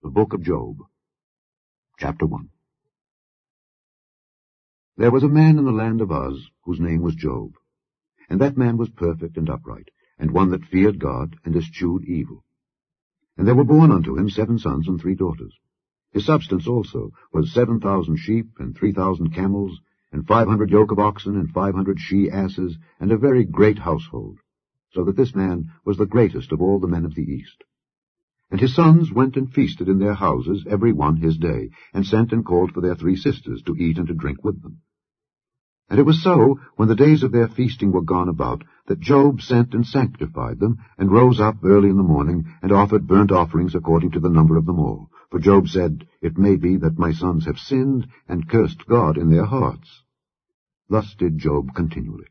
The Book of Job, Chapter 1. There was a man in the land of Uz, whose name was Job. And that man was perfect and upright, and one that feared God, and eschewed evil. And there were born unto him 7 sons and 3 daughters. His substance also was 7,000 sheep, and 3,000 camels, and 500 yoke of oxen, and 500 she-asses, and a very great household, so that this man was the greatest of all the men of the east. And his sons went and feasted in their houses, every one his day, and sent and called for their 3 sisters to eat and to drink with them. And it was so, when the days of their feasting were gone about, that Job sent and sanctified them, and rose up early in the morning, and offered burnt offerings according to the number of them all. For Job said, It may be that my sons have sinned, and cursed God in their hearts. Thus did Job continually.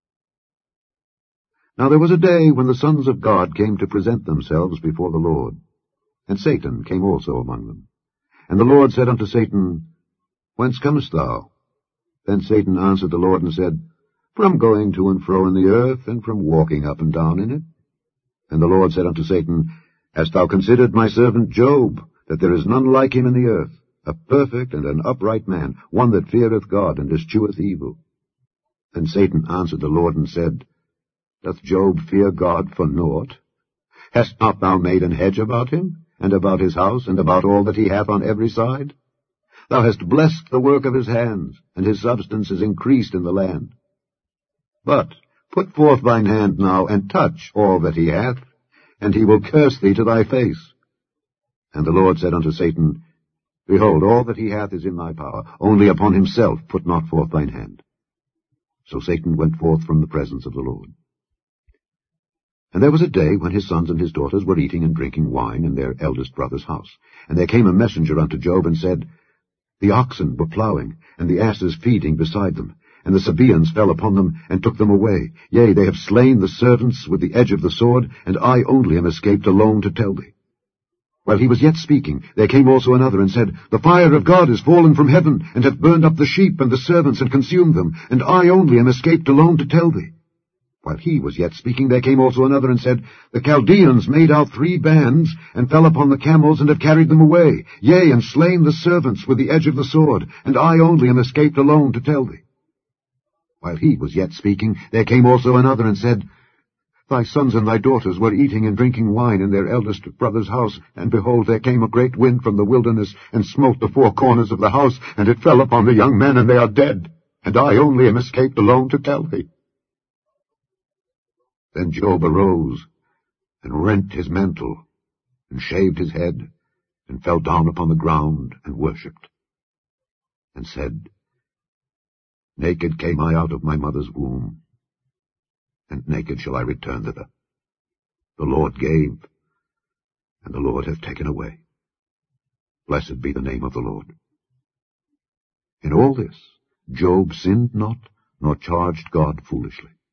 Now there was a day when the sons of God came to present themselves before the Lord. And Satan came also among them. And the Lord said unto Satan, Whence comest thou? Then Satan answered the Lord and said, From going to and fro in the earth, and from walking up and down in it. And the Lord said unto Satan, Hast thou considered my servant Job, that there is none like him in the earth, a perfect and an upright man, one that feareth God and escheweth evil? Then Satan answered the Lord and said, Doth Job fear God for naught? Hast not thou made an hedge about him, and about his house, and about all that he hath on every side? Thou hast blessed the work of his hands, and his substance is increased in the land. But put forth thine hand now, and touch all that he hath, and he will curse thee to thy face. And the Lord said unto Satan, Behold, all that he hath is in thy power, only upon himself put not forth thine hand. So Satan went forth from the presence of the Lord. And there was a day when his sons and his daughters were eating and drinking wine in their eldest brother's house. And there came a messenger unto Job, and said, The oxen were plowing, and the asses feeding beside them, and the Sabaeans fell upon them, and took them away. Yea, they have slain the servants with the edge of the sword, and I only am escaped alone to tell thee. While he was yet speaking, there came also another, and said, The fire of God is fallen from heaven, and hath burned up the sheep and the servants, and consumed them, and I only am escaped alone to tell thee. While he was yet speaking, there came also another, and said, The Chaldeans made out 3 bands, and fell upon the camels, and have carried them away, yea, and slain the servants with the edge of the sword, and I only am escaped alone to tell thee. While he was yet speaking, there came also another, and said, Thy sons and thy daughters were eating and drinking wine in their eldest brother's house, and behold, there came a great wind from the wilderness, and smote the 4 corners of the house, and it fell upon the young men, and they are dead, and I only am escaped alone to tell thee. Then Job arose, and rent his mantle, and shaved his head, and fell down upon the ground, and worshipped, and said, Naked came I out of my mother's womb, and naked shall I return thither. The Lord gave, and the Lord hath taken away. Blessed be the name of the Lord. In all this Job sinned not, nor charged God foolishly.